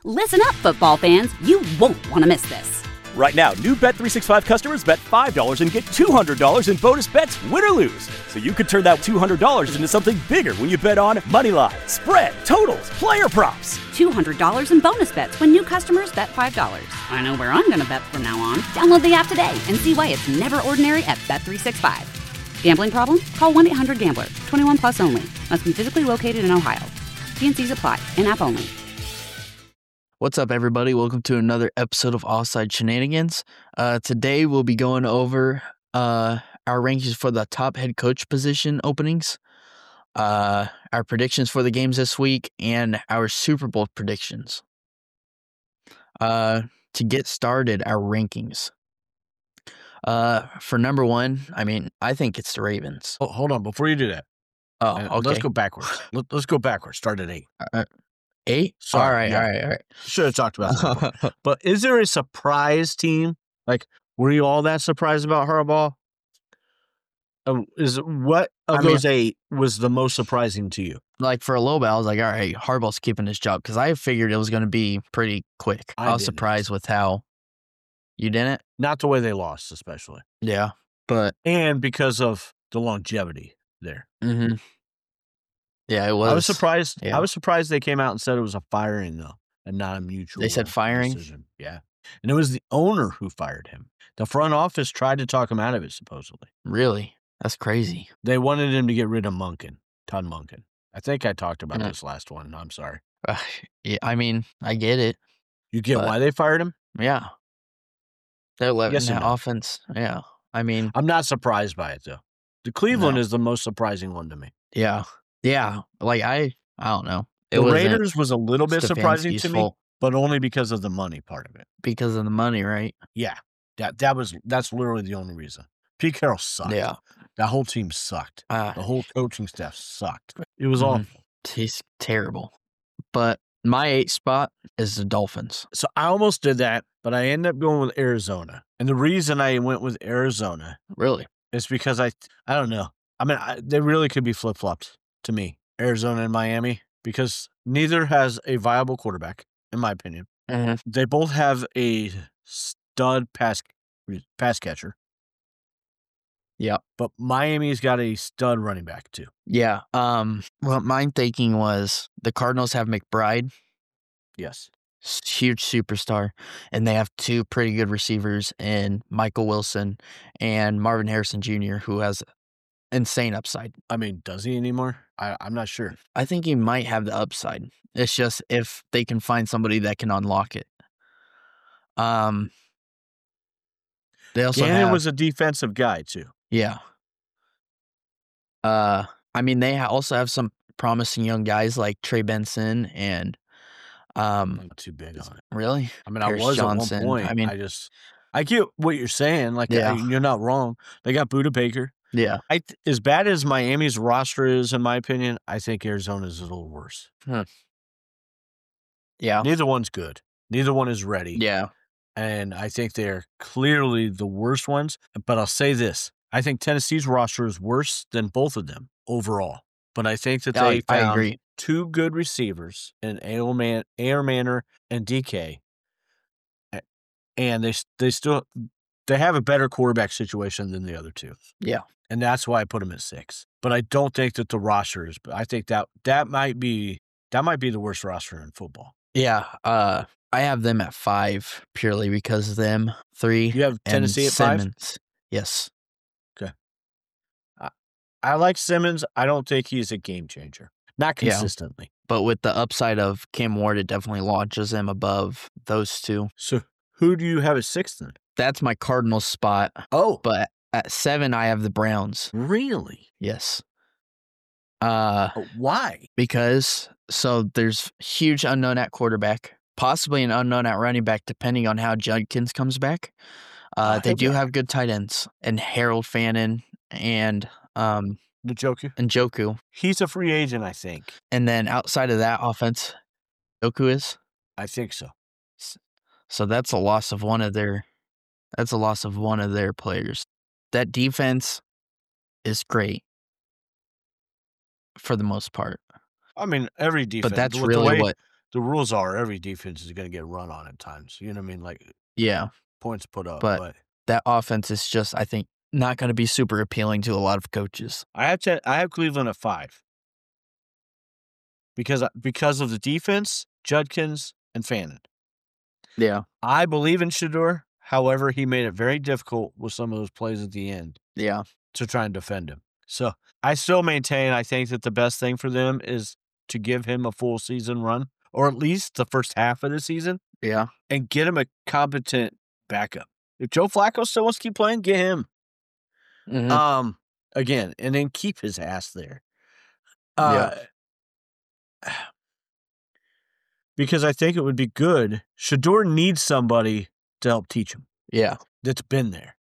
Listen up, football fans. You won't want to miss this. Right now, new Bet365 customers bet $5 and get $200 in bonus bets, win or lose. So you could turn that $200 into something bigger when you bet on moneyline, spread, totals, player props. $200 in bonus bets when new customers bet $5. I know where I'm going to bet from now on. Download the app today and see why it's never ordinary at Bet365. Gambling problem? Call 1-800-GAMBLER. 21 plus only. Must be physically located in Ohio. T&Cs apply. In-app only. What's up, everybody? Welcome to another episode of Offside Shenanigans. Today, we'll be going over our rankings for the top head coach position openings, our predictions for the games this week, and our Super Bowl predictions. To get started, our rankings. For number one, I think it's the Ravens. Oh, hold on. Before you do that. Okay. Let's go backwards. Let's go backwards. Start at 8. 8? Sorry, All right. Should have talked about that. But is there a surprise team? Like, were you all that surprised about Harbaugh? What of those 8 was the most surprising to you? Like, for a little bit, I was like, all right, Harbaugh's keeping his job, because I figured it was going to be pretty quick. I was surprised with how you didn't. Not the way they lost, especially. Yeah, but... And because of the longevity there. Mm-hmm. Yeah, it was. I was surprised. Yeah. I was surprised they came out and said it was a firing, though, and not a mutual. They said firing? Decision. Yeah. And it was the owner who fired him. The front office tried to talk him out of it, supposedly. Really? That's crazy. They wanted him to get rid of Monken, Todd Monken. I think I talked about this last one. I'm sorry. Yeah, I get it. You get why they fired him? Yeah. They're letting Yes that and no. offense. Yeah. I'm not surprised by it, though. The Cleveland is the most surprising one to me. Yeah. Yeah. Like, I don't know. The Raiders was a little bit surprising to me, fault. but only because of the money part of it. Because of the money, right? Yeah. That's literally the only reason. Pete Carroll sucked. Yeah. That whole team sucked. The whole coaching staff sucked. It was Mm-hmm. awful. He's terrible. But my 8th spot is the Dolphins. So I almost did that, but I ended up going with Arizona. And the reason I went with Arizona Really? is because I don't know. They really could be flip-flopped to me, Arizona and Miami, because neither has a viable quarterback, in my opinion. Mm-hmm. They both have a stud pass catcher. Yeah. But Miami's got a stud running back, too. Yeah. Well, my thinking was the Cardinals have McBride. Yes. Huge superstar, and they have 2 pretty good receivers in Michael Wilson and Marvin Harrison Jr., who has insane upside. Does he anymore? I'm not sure. I think he might have the upside. It's just if they can find somebody that can unlock it. They also Gannon was a defensive guy, too. Yeah. They also have some promising young guys like Trey Benson and I'm not too big on it. Really? I Paris was Johnson. at one point. I get what you're saying. Like, Yeah. you're not wrong. They got Budda Baker. Yeah. As bad as Miami's roster is, in my opinion, I think Arizona's a little worse. Yeah. Neither one's good. Neither one is ready. Yeah. And I think they're clearly the worst ones. But I'll say this. I think Tennessee's roster is worse than both of them overall. But I think that they I found agree. 2 good receivers in Air Manor and DK. And they have a better quarterback situation than the other 2. Yeah. And that's why I put them at 6. But I don't think that the roster is. I think that might be the worst roster in football. Yeah. I have them at 5 purely because of them. 3. You have Tennessee at 5? Simmons. Yes. Okay. I like Simmons. I don't think he's a game changer. Not consistently. But with the upside of Cam Ward, it definitely launches him above those 2. So who do you have at 6 then? That's my Cardinals spot. Oh. But at 7, I have the Browns. Really? Yes. Why? Because there's huge unknown at quarterback, possibly an unknown at running back, depending on how Judkins comes back. They do have good tight ends, and Harold Fannin and Njoku. He's a free agent, I think. And then outside of that offense, Njoku is. I think so. So that's a loss of one of their players. That defense is great for the most part. Every defense. But that's really what the rules are every defense is going to get run on at times. You know what I mean? Like Yeah. points put up. But that offense is just, I think, not going to be super appealing to a lot of coaches. I have Cleveland at 5 because of the defense, Judkins, and Fannin. Yeah. I believe in Shedeur. However, he made it very difficult with some of those plays at the end. Yeah. To try and defend him. So I still maintain I think that the best thing for them is to give him a full season run, or at least the first half of the season. Yeah. And get him a competent backup. If Joe Flacco still wants to keep playing, get him. Mm-hmm. Again, and then keep his ass there. Because I think it would be good. Shedeur needs somebody to help teach him. Yeah. That's been there.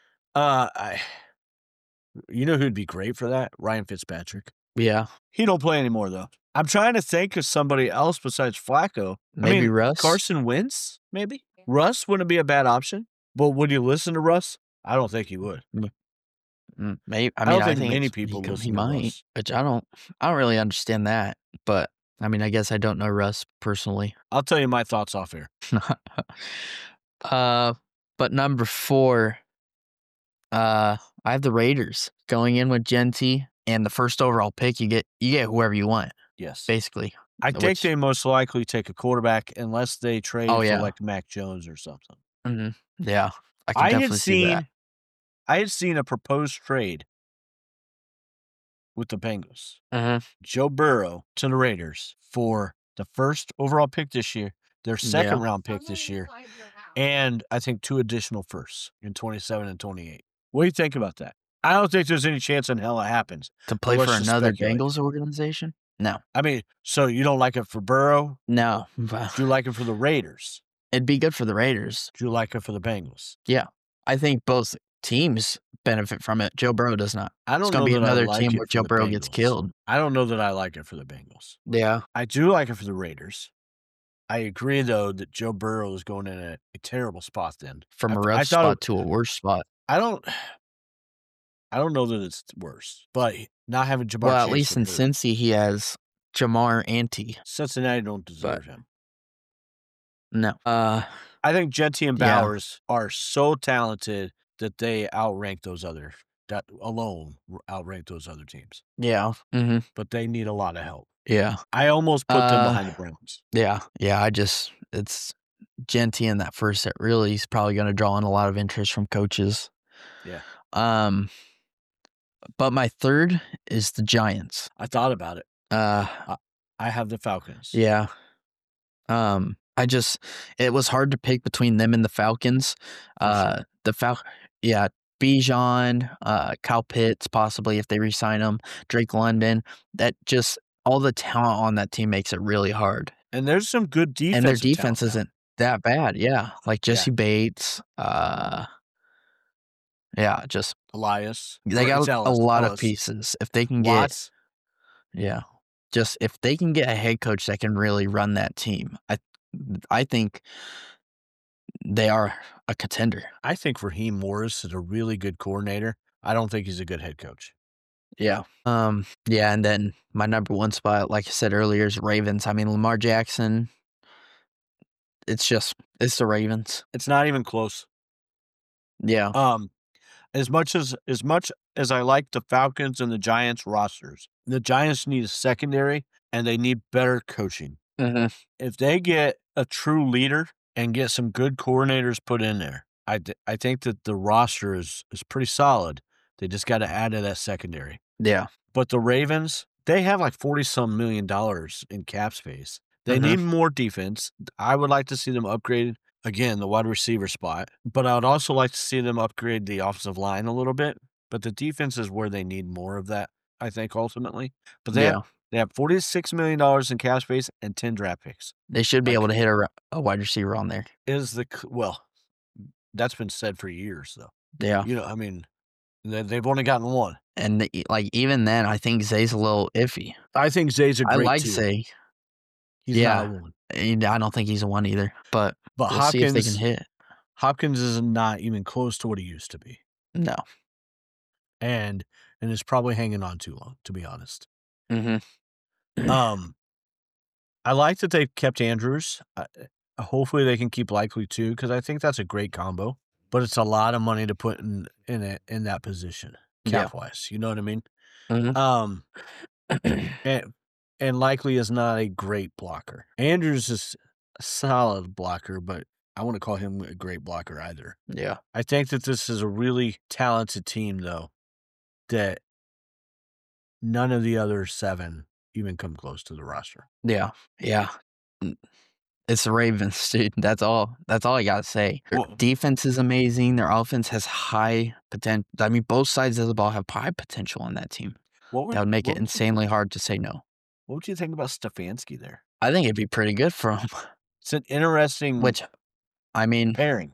You know who'd be great for that? Ryan Fitzpatrick. Yeah. He don't play anymore, though. I'm trying to think of somebody else besides Flacco. Maybe Russ? Carson Wentz, maybe? Russ wouldn't be a bad option. But would you listen to Russ? I don't think he would. Maybe. I don't think many people listen he to might, Russ. which I don't really understand that. But, I mean, I guess I don't know Russ personally. I'll tell you my thoughts off air. But number 4, I have the Raiders going in with Genty, and the first overall pick. You get whoever you want. Yes, basically. I think they most likely take a quarterback unless they trade for like Mac Jones or something. Mm-hmm. Yeah, I can definitely see that. I had seen a proposed trade with the Bengals. Joe Burrow to the Raiders for the first overall pick this year, their second round pick this year, and I think 2 additional firsts in 27 and 28. What do you think about that? I don't think there's any chance in hell it happens. To play for another Bengals organization? No. I mean, so you don't like it for Burrow? No. Do you like it for the Raiders? It'd be good for the Raiders. Do you like it for the Bengals? Yeah. I think both teams benefit from it. Joe Burrow does not. I don't it's know going to be that another I like team it where for Joe the Burrow Bengals. gets killed. I don't know that I like it for the Bengals. Yeah. I do like it for the Raiders. I agree, though, that Joe Burrow is going in a terrible spot then. From a rough spot to a worse spot. I don't know that it's worse, but not having Jamar Chase. Well, at least in Cincy, he has Jamar Ante. Cincinnati don't deserve him. No. I think Genty and Bowers are so talented that they outrank those other teams. Yeah. Mm-hmm. But they need a lot of help. Yeah. I almost put them behind the Browns. Yeah. Yeah. It's Genty in that first set really is probably going to draw in a lot of interest from coaches. Yeah. But my third is the Giants. I thought about it. I have the Falcons. Yeah. It was hard to pick between them and the Falcons. Sure. Bijan, Kyle Pitts, possibly if they re-sign him, Drake London. That just all the talent on that team makes it really hard. And there's some good defense. And their defense isn't that bad. Yeah, like Jesse Bates. Just Elias. They got a lot of pieces. If they can get, if they can get a head coach that can really run that team, I think they are a contender. I think Raheem Morris is a really good coordinator. I don't think he's a good head coach. Yeah. And then my number 1 spot, like I said earlier, is Ravens. I mean, Lamar Jackson, it's the Ravens. It's not even close. Yeah. As much as I like the Falcons and the Giants rosters, the Giants need a secondary and they need better coaching. Mm-hmm. If they get a true leader and get some good coordinators put in there, I think that the roster is pretty solid. They just got to add to that secondary. Yeah. But the Ravens, they have like $40-some million in cap space. They need more defense. I would like to see them upgraded. Again, the wide receiver spot. But I would also like to see them upgrade the offensive line a little bit. But the defense is where they need more of that, I think, ultimately. But they have $46 million in cap space and 10 draft picks. They should be able to hit a wide receiver on there. That's been said for years, though. Yeah. I mean, they've only gotten one. And even then, I think Zay's a little iffy. I think Zay's a great I like two. Zay. He's not a one. I don't think he's a one either. But we'll Hopkins, see if they can hit. Hopkins is not even close to what he used to be. No. And is probably hanging on too long, to be honest. Mm-hmm. I like that they kept Andrews. Hopefully they can keep Likely too, because I think that's a great combo. But it's a lot of money to put in that position, cap wise. You know what I mean? And Likely is not a great blocker. Andrews is a solid blocker, but I wouldn't call him a great blocker either. Yeah. I think that this is a really talented team, though, that none of the other 7 even come close to the roster. Yeah. Yeah. It's the Ravens, dude. That's all I got to say. Their defense is amazing. Their offense has high potential. I mean, both sides of the ball have high potential on that team. That would make it insanely hard to say no. What would you think about Stefanski there? I think it'd be pretty good for him. It's an interesting pairing.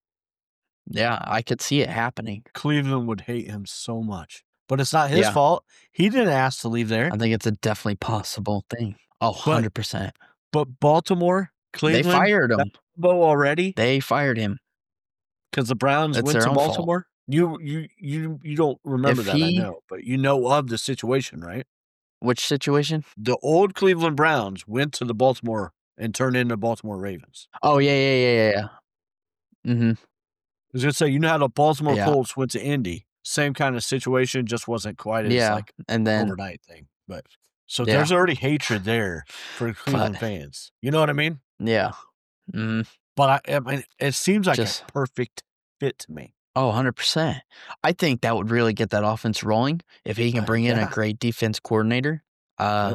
Yeah, I could see it happening. Cleveland would hate him so much. But it's not his fault. He didn't ask to leave there. I think it's a definitely possible thing. Oh, 100%. But Baltimore, Cleveland, they fired him. Already? They fired him. Because the Browns went to Baltimore? You don't remember that, I know. But you know of the situation, right? Which situation? The old Cleveland Browns went to the Baltimore and turned into Baltimore Ravens. Oh, yeah. Mm-hmm. I was going to say, you know how the Baltimore Colts went to Indy? Same kind of situation, just wasn't quite as and then overnight thing. But so there's already hatred there for Cleveland fans. You know what I mean? Yeah. Mm-hmm. But I mean, it seems like a perfect fit to me. Oh, 100%. I think that would really get that offense rolling if he can bring in a great defense coordinator. I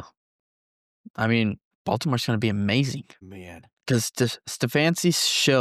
mean, Baltimore's going to be amazing. Man. Because Stefanski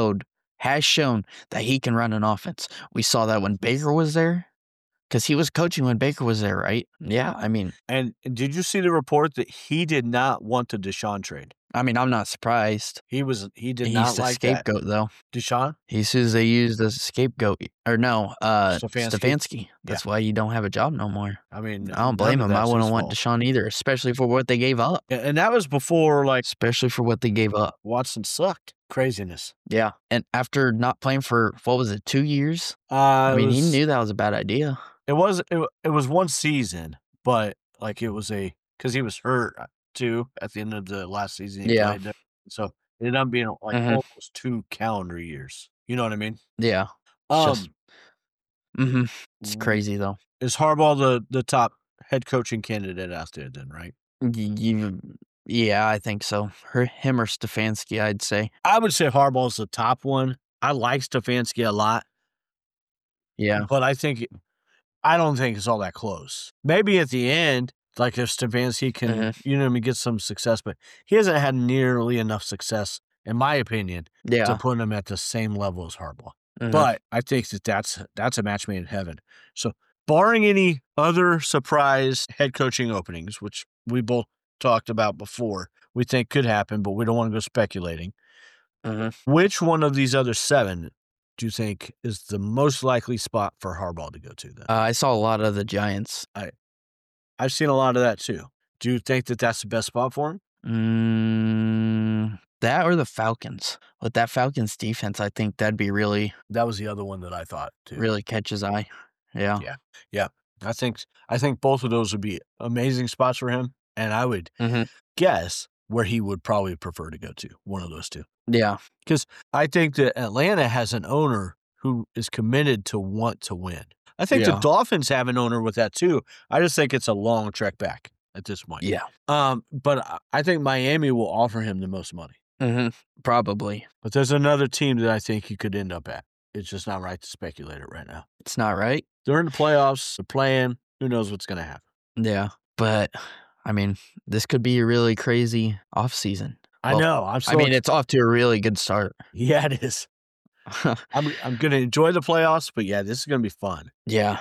has shown that he can run an offense. We saw that when Baker was there. Because he was coaching when Baker was there, right? Yeah, I mean. And did you see the report that he did not want the Deshaun trade? I mean, I'm not surprised. He did not like scapegoat, that. Though. Deshaun? He says they used a scapegoat. Or no, Stefanski. That's why you don't have a job no more. I mean, I don't blame him. I wouldn't want Deshaun either, especially for what they gave up. And that was before, especially for what they gave up. Watson sucked. Craziness. Yeah. And after not playing for, 2 years? He knew that was a bad idea. It was one season, but it was because he was hurt too at the end of the last season he played there. So it ended up being almost 2 calendar years. You know what I mean? Yeah. It's crazy though. Is Harbaugh the top head coaching candidate out there then, right? Yeah, I think so. Him or Stefanski, I'd say. I would say Harbaugh's the top one. I like Stefanski a lot. Yeah. But I don't think it's all that close. Maybe at the end, if Stefanski can, get some success, but he hasn't had nearly enough success, in my opinion, to put him at the same level as Harbaugh. But I think that's a match made in heaven. So, barring any other surprise head coaching openings, which we both talked about before, we think could happen, but we don't want to go speculating. Which one of these other 7 do you think is the most likely spot for Harbaugh to go to then? I saw a lot of the Giants. I've seen a lot of that too. Do you think that that's the best spot for him? That or the Falcons. With that Falcons defense, I think that'd be really... That was the other one that I thought too. Really catch his eye. Yeah. Yeah. I think both of those would be amazing spots for him, and I would guess where he would probably prefer to go to, one of those 2. Yeah. Because I think that Atlanta has an owner who is committed to want to win. I think the Dolphins have an owner with that too. I just think it's a long trek back at this point. Yeah. But I think Miami will offer him the most money. Probably. But there's another team that I think he could end up at. It's just not right to speculate it right now. It's not right? They're in the playoffs. They're playing. Who knows what's going to happen? Yeah. But, I mean, this could be a really crazy offseason. I know. It's off to a really good start. Yeah, it is. I'm going to enjoy the playoffs, but yeah, this is going to be fun. Yeah.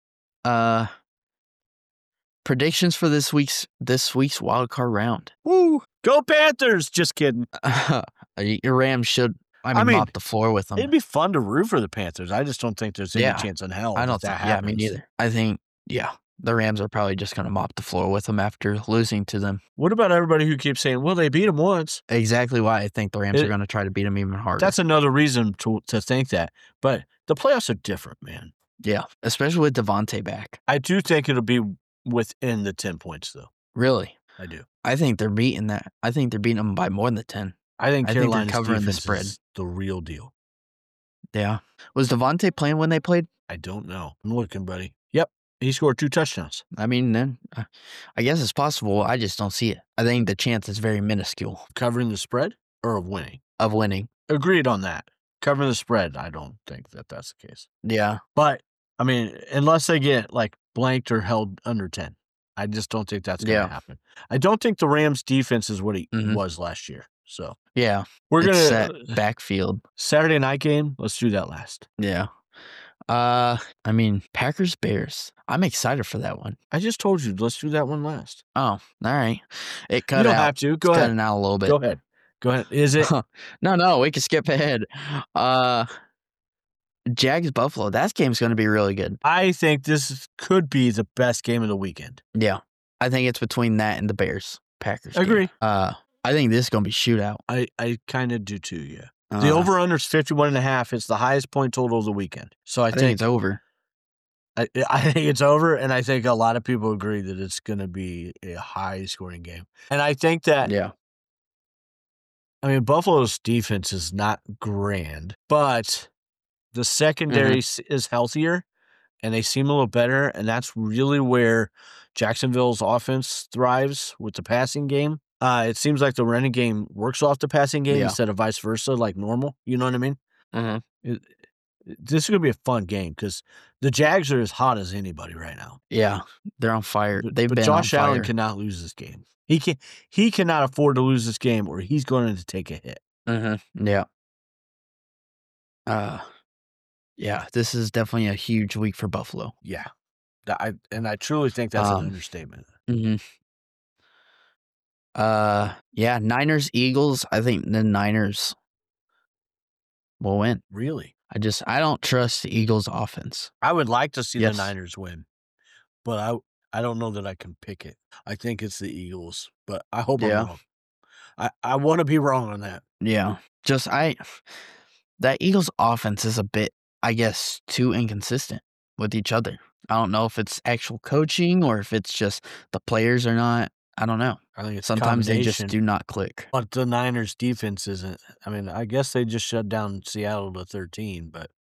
Predictions for this week's wild card round. Woo! Go Panthers! Just kidding. Your Rams should mop the floor with them. It'd be fun to root for the Panthers. I just don't think there's any chance in hell. I don't think that happens. Me neither. I think the Rams are probably just going to mop the floor with them after losing to them. What about everybody who keeps saying, well, they beat them once? Exactly why I think the Rams are going to try to beat them even harder. That's another reason to think that. But the playoffs are different, man. Yeah, especially with Devontae back. I do think it'll be within the 10 points, though. Really? I do. I think they're beating that. I think they're beating them by more than 10. I think they're Carolina's covering the defense spread. is the real deal. Yeah. Was Devontae playing when they played? I don't know. I'm looking, buddy. Yep. He scored 2 touchdowns. I mean, then I guess it's possible. I just don't see it. I think the chance is very minuscule Covering the spread or of winning? of winning. Agreed on that. Covering the spread, I don't think that's the case. Yeah. But, I mean, unless they get, like, blanked or held under 10, I just don't think that's going to happen. I don't think the Rams' defense is what it was last year. So, Yeah. we're going Set to backfield. Saturday night game, let's do that last. Yeah. I mean, Packers Bears. I'm excited for that one. I just told you, let's do that one last. Oh, all right. It cut You don't out. have to. Go It's ahead. cutting out a little bit. Go ahead. Is it? No, we can skip ahead. Jags Buffalo. That game's going to be really good. I think this could be the best game of the weekend. Yeah. I think it's between that and the Bears Packers. Agree. I think this is going to be shootout. I kind of do too, yeah. The over-under is 51.5. It's the highest point total of the weekend. So I think it's over. I think it's over, and I think a lot of people agree that it's going to be a high-scoring game. And I think that, I mean, Buffalo's defense is not grand, but the secondary is healthier, and they seem a little better, and that's really where Jacksonville's offense thrives with the passing game. It seems like the running game works off the passing game instead of vice versa, like normal. You know what I mean? This is going to be a fun game because the Jags are as hot as anybody right now. Yeah, they're on fire. But been Josh on fire. Allen cannot lose this game. He cannot afford to lose this game, or he's going to take a hit. Yeah. Yeah, this is definitely a huge week for Buffalo. Yeah. I truly think that's an understatement. Yeah, Niners, Eagles. I think the Niners will win. Really? I don't trust the Eagles' offense. I would like to see the Niners win, but I don't know that I can pick it. I think it's the Eagles, but I hope I'm wrong. I want to be wrong on that. Yeah. That Eagles offense is a bit, I guess, too inconsistent with each other. I don't know if it's actual coaching or if it's just the players are not. I don't know. I think it's sometimes they just do not click. But the Niners defense isn't. I mean, I guess they just shut down Seattle to 13, but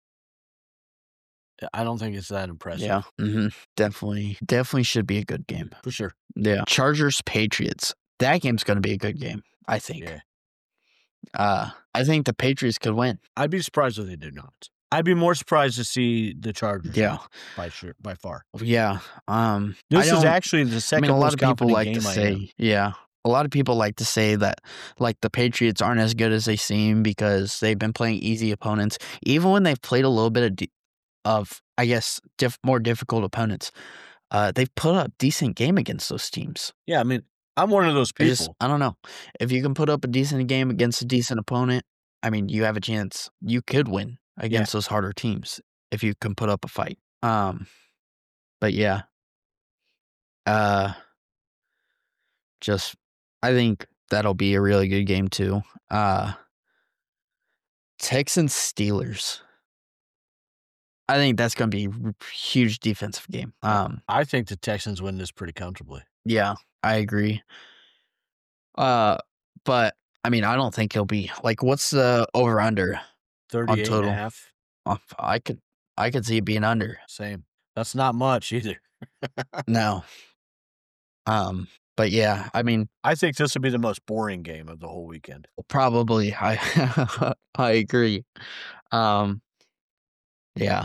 I don't think it's that impressive. Yeah. Definitely should be a good game. For sure. Yeah. Chargers, Patriots. That game's going to be a good game, I think. Yeah. I think the Patriots could win. I'd be surprised if they did not. I'd be more surprised to see the Chargers. Yeah. By far. Yeah. This is actually the second most confident game I am. Yeah. A lot of people like to say that, like, the Patriots aren't as good as they seem because they've been playing easy opponents. Even when they've played a little bit of I guess, more difficult opponents, they've put up decent game against those teams. Yeah, I mean, I'm one of those people. I don't know. If you can put up a decent game against a decent opponent, I mean, you have a chance. You could win against those harder teams if you can put up a fight. But yeah. I think that'll be a really good game too. Texans Steelers. I think that's going to be a huge defensive game. I think the Texans win this pretty comfortably. Yeah, I agree. But I mean, I don't think he'll be like. What's the over under? 38.5. I could see it being under. Same. That's not much either. No. But yeah, I mean, I think this would be the most boring game of the whole weekend. Probably. I agree. Yeah.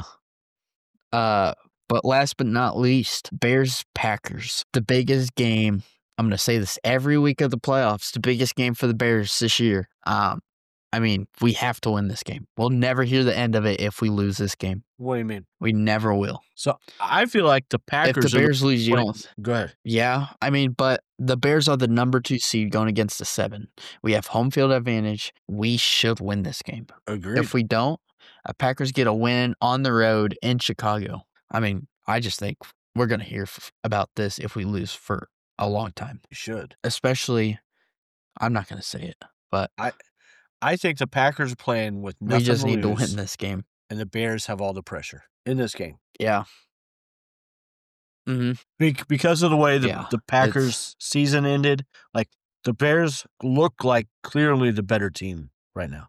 But last but not least, Bears Packers, the biggest game. I'm going to say this every week of the playoffs, the biggest game for the Bears this year. I mean, we have to win this game. We'll never hear the end of it if we lose this game. What do you mean? We never will. So I feel like the Packers. If the Bears lose, you don't. Go ahead. Yeah, I mean, but the Bears are the number 2 seed going against the 7. We have home field advantage. We should win this game. Agreed. If we don't, Packers get a win on the road in Chicago. I mean, I just think we're going to hear about this if we lose for a long time. You should. Especially, I'm not going to say it, but I think the Packers are playing with nothing we just need to lose, win this game. and the Bears have all the pressure in this game. Yeah. Because of the way Yeah, the Packers' season ended, like the Bears look like clearly the better team right now.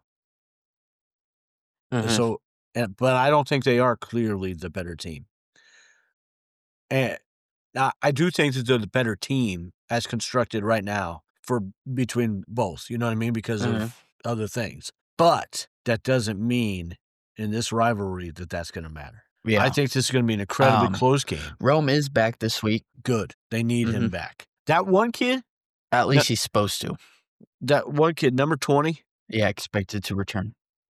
So, but I don't think they are clearly the better team. And I do think that they're the better team as constructed right now for between both. You know what I mean? Because of other things. But that doesn't mean in this rivalry that that's going to matter. Yeah. I think this is going to be an incredibly close game. Rome is back this week. Good. They need him back. That one kid? At least he's supposed to. That one kid, number 20? Yeah, expected to return.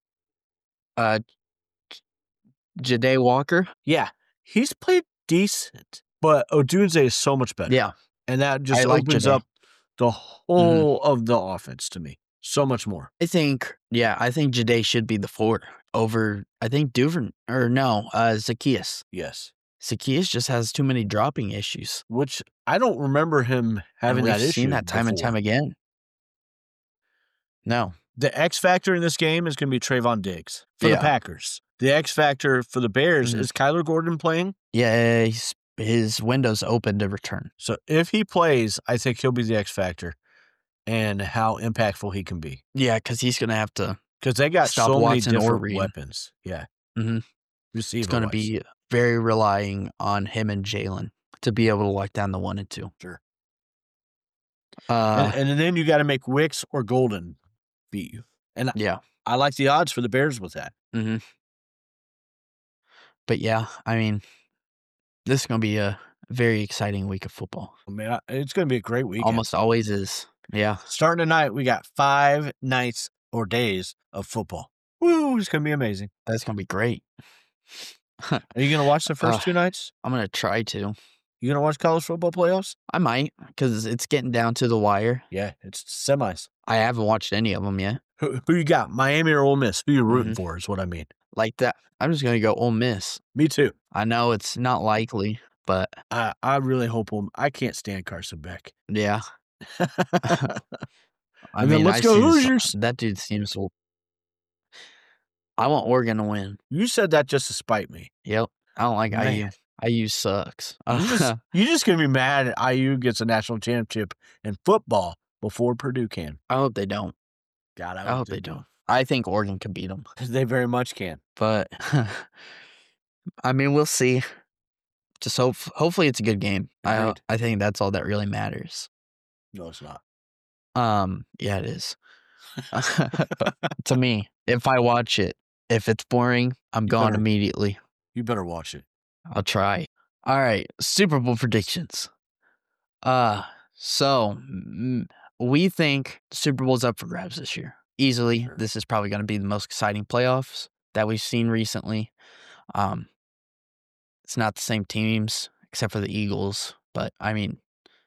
Ja'Day Walker? Yeah. He's played decent. But Odunze is so much better. Yeah. And that just opens up the whole of the offense to me. So much more. I think Ja'Day should be the 4 over, I think, Zaccheaus. Yes. Zaccheaus just has too many dropping issues. Which I don't remember him having that issue. We've seen that time and time again. No. The X factor in this game is going to be Trayvon Diggs for the Packers. The X factor for the Bears is Kyler Gordon playing? Yeah, his window's open to return. So if he plays, I think he'll be the X factor and how impactful he can be. Yeah, because he's going to have to. Because they got stop so Watson many different weapons. Yeah. It's going to be very relying on him and Jalen to be able to lock down the 1 and 2. Sure. And then you got to make Wicks or Golden beat you. And I like the odds for the Bears with that. But yeah, I mean, this is going to be a very exciting week of football. I mean, it's going to be a great weekend. Almost always is. Yeah. Starting tonight, we got 5 nights or days of football. Woo, it's going to be amazing. That's going to be great. Are you going to watch the first 2 nights? I'm going to try to. You going to watch college football playoffs? I might, because it's getting down to the wire. Yeah, it's semis. I haven't watched any of them yet. Who you got? Miami or Ole Miss? Who you rooting for is what I mean. Like that. I'm just going to go Ole Miss. Me too. I know it's not likely, but I really hope I can't stand Carson Beck. Yeah. I mean, let's go Hoosiers. That dude seems. I want Oregon to win. You said that just to spite me. Yep. I don't like IU. IU sucks. You're just going to be mad at IU gets a national championship in football before Purdue can. I hope they don't. God, I hope they don't. I think Oregon can beat them. They very much can. But, I mean, we'll see. Just hopefully it's a good game. I think that's all that really matters. No, it's not. Yeah, it is. To me, if I watch it, if it's boring, I'm gone immediately. You better watch it. I'll try. All right, Super Bowl predictions. So we think the Super Bowl's up for grabs this year. Easily. Sure. This is probably going to be the most exciting playoffs that we've seen recently. It's not the same teams except for the Eagles, but I mean,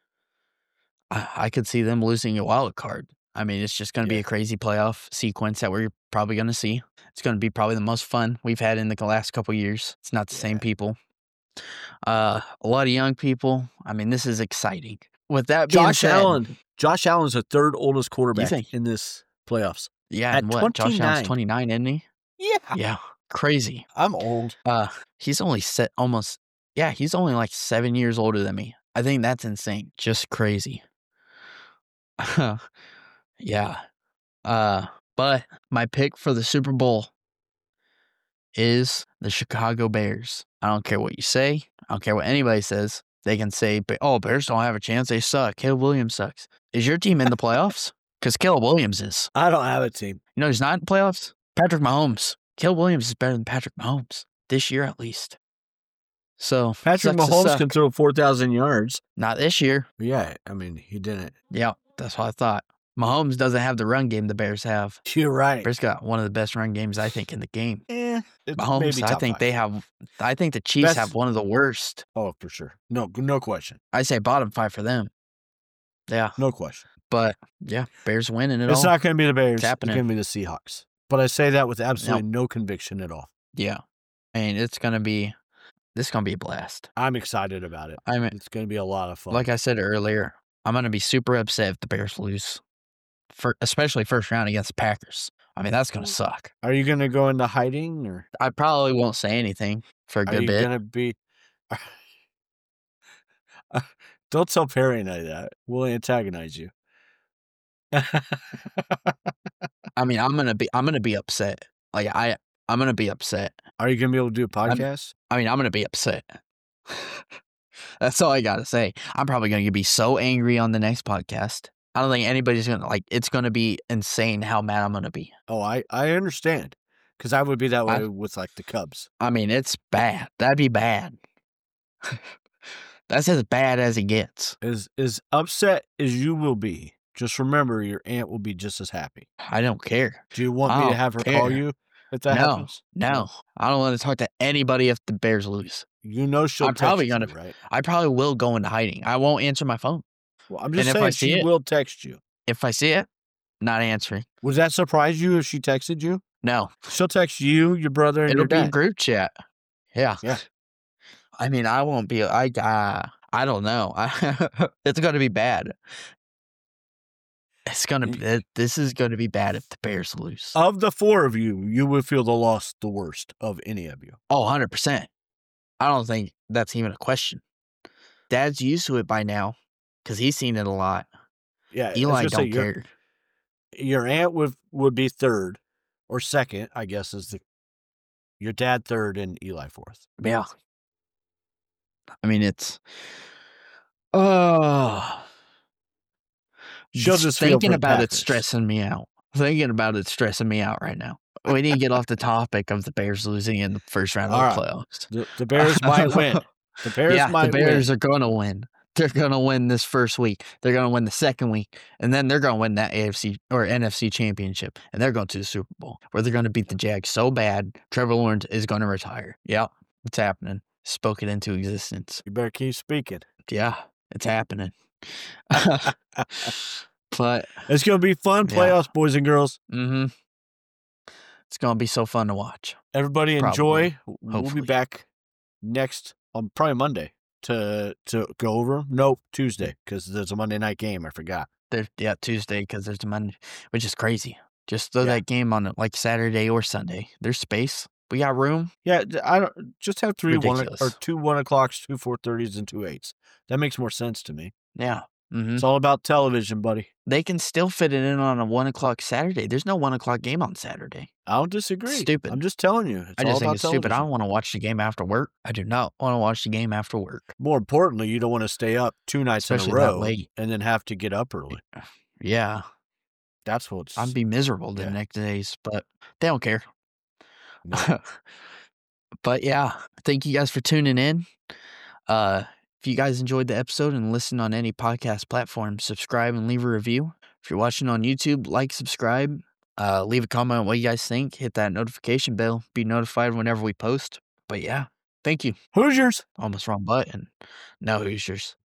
I could see them losing a wild card. I mean, it's just going to be a crazy playoff sequence that we're probably going to see. It's going to be probably the most fun we've had in the last couple of years. It's not the same people. A lot of young people. I mean, this is exciting. With that being said, Josh Allen's the 3rd oldest quarterback in this playoffs. Yeah, and what? 29. Josh Allen's 29, isn't he? Yeah. Yeah. Crazy. I'm old. He's only he's only like 7 years older than me. I think that's insane. Just crazy. Yeah. But my pick for the Super Bowl is the Chicago Bears. I don't care what you say. I don't care what anybody says. They can say, oh, Bears don't have a chance. They suck. Caleb Williams sucks. Is your team in the playoffs? Because Caleb Williams is. I don't have a team. You know who's not in the playoffs? Patrick Mahomes. Caleb Williams is better than Patrick Mahomes. This year, at least. So Patrick Mahomes can throw 4,000 yards. Not this year. Yeah, I mean, he didn't. Yeah, that's what I thought. Mahomes doesn't have the run game the Bears have. You're right. Bears got one of the best run games, I think, in the game. Mahomes, I think they have. I think the Chiefs have one of the worst. Oh, for sure. No question. I say bottom 5 for them. Yeah. No question. But, yeah, Bears winning it all. It's not going to be the Bears. It's going to be the Seahawks. But I say that with absolutely no conviction at all. Yeah. I mean, this is going to be a blast. I'm excited about it. It's going to be a lot of fun. Like I said earlier, I'm going to be super upset if the Bears lose, especially first round against the Packers. I mean, that's going to suck. Are you going to go into hiding? Or I probably won't say anything for a good bit. Are Don't tell Perry any of that. We'll antagonize you. I mean, I'm gonna be upset. Like I'm gonna be upset. Are you gonna be able to do a podcast? I'm gonna be upset. That's all I gotta say. I'm probably gonna be so angry on the next podcast. I don't think anybody's gonna it's gonna be insane how mad I'm gonna be. Oh, I understand. Because I would be that way with like the Cubs. I mean, it's bad. That'd be bad. That's as bad as it gets. As upset as you will be, just remember your aunt will be just as happy. I don't care. Do you want me to have her call you if that happens? No. I don't want to talk to anybody if the Bears lose. You know she'll text you, right? I probably will go into hiding. I won't answer my phone. Well, I'm just saying she will text you. If I see it, not answering. Would that surprise you if she texted you? No. She'll text you, your brother, and your dad. It'll be a group chat. Yeah. I mean, I won't be. I don't know. It's going to be bad. It's going to be. This is going to be bad if the Bears lose. Of the four of you, you would feel the loss the worst of any of you. Oh, 100%. I don't think that's even a question. Dad's used to it by now because he's seen it a lot. Yeah, Eli don't care. Your aunt would be third or second, I guess, your dad third and Eli fourth. Yeah. I mean, it's just thinking about it stressing me out. Thinking about it stressing me out right now. We need to get off the topic of the Bears losing in the first round of the playoffs. The Bears might win. The Bears are going to win. They're going to win this first week. They're going to win the second week. And then they're going to win that AFC or NFC championship. And they're going to the Super Bowl where they're going to beat the Jags so bad, Trevor Lawrence is going to retire. Yeah, it's happening. Spoke it into existence. You better keep speaking. Yeah, it's happening. But it's going to be fun playoffs, boys and girls. Mm-hmm. It's going to be so fun to watch. Everybody enjoy. We'll be back next on probably Monday to go over. Nope, Tuesday because there's a Monday night game. I forgot. Tuesday because there's a Monday, which is crazy. Just throw that game on like Saturday or Sunday. There's space. We got room. Yeah, I don't just have 2 1 o'clocks, 2 4:30s, and 2 8s. That makes more sense to me. Yeah. Mm-hmm. It's all about television, buddy. They can still fit it in on a 1 o'clock Saturday. There's no 1 o'clock game on Saturday. I don't disagree. Stupid. I'm just telling you. I just think it's stupid. I don't want to watch the game after work. I do not want to watch the game after work. More importantly, you don't want to stay up 2 nights in a row and then have to get up early. Yeah. That's what's... I'd be miserable the next days, but they don't care. No. But yeah, thank you guys for tuning in. If you guys enjoyed the episode and listen on any podcast platform, subscribe and leave a review. If you're watching on YouTube, like, subscribe, leave a comment on what you guys think. Hit that notification bell. Be notified whenever we post. But yeah, thank you. Hoosiers. Almost wrong button. No Hoosiers.